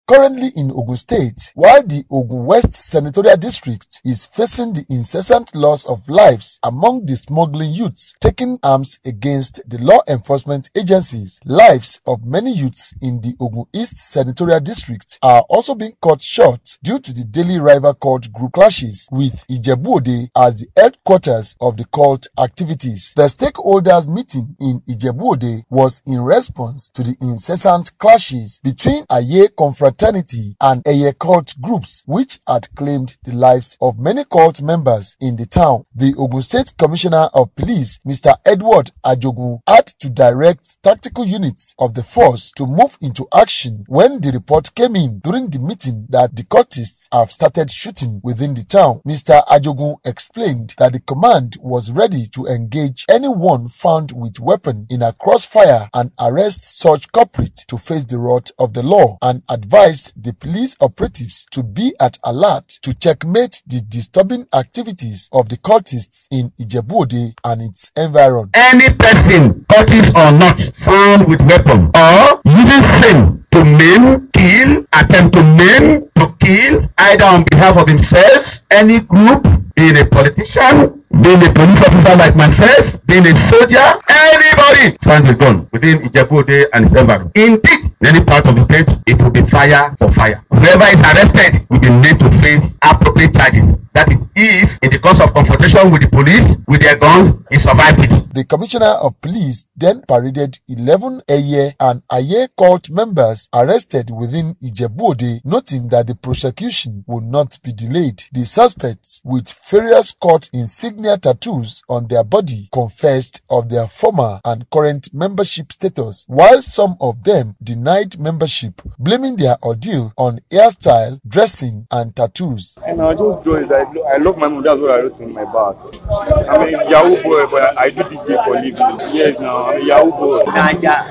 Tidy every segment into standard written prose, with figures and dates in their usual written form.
currently in Ogun State, while the Ogun West Senatorial District is facing the incessant loss of lives among the smuggling youths taking arms against the law enforcement agencies. Lives of many youths in the Ogun East Senatorial District are also being cut short due to the daily rival cult group clashes with Ijebu-Ode as the headquarters of the cult activities. The stakeholders meeting in Ijebu-Ode was in response to the incessant clashes between Aye Confraternity and Eye cult groups, which had claimed the lives of many cult members in the town. The Ogun State Commissioner of Police, Mr. Edward Ajogun, had to direct tactical units of the force to move into action when the report came in during the meeting that the cultists have started shooting within the town. Mr. Ajogun explained that the command was ready to engage anyone found with weapon in a crossfire and arrest such culprit to face the wrath of the law, and advised the police operatives to be at alert to checkmate the disturbing activities of the cultists in Ijebu-Ode and its environs. Any person, cultist or not, found with weapon or using same to maim, kill, attempt to maim, to kill, either on behalf of himself, any group, being a politician, being a police officer like myself, being a soldier, anybody found with gun within Ijebu-Ode and its environment. Indeed, in any part of the state, it will be fire for fire. Whoever is arrested will be made to face appropriate charges. That is, if in the course of confrontation with the police, with their guns, he survived it. The Commissioner of Police then paraded 11 Eye and Aye cult members arrested within Ijebu-Ode, noting that the prosecution would not be delayed. The suspects, with various cult insignia tattoos on their body, confessed of their former and current membership status, while some of them denied membership, blaming their ordeal on hairstyle, dressing, and tattoos. And I just draw it. I love my mom. That's what I wrote in my bag. I'm a Yahoo boy, but I do DJ for living. Yes, now I'm a Yahoo boy. Naija,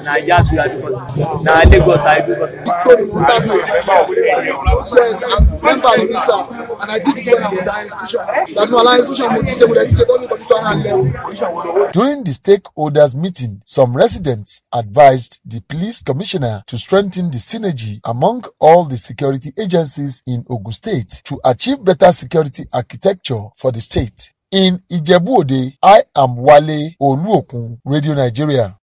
na Lagos I do. Yes, I'm member of MISA, and I did it when I was at institution. That's my institution. During the stakeholders meeting, some residents advised the police commissioner to strengthen the synergy among all the security agencies in Ogun State to achieve better security architecture for the state. In Ijebu-Ode, I am Wale Oluokun, Radio Nigeria.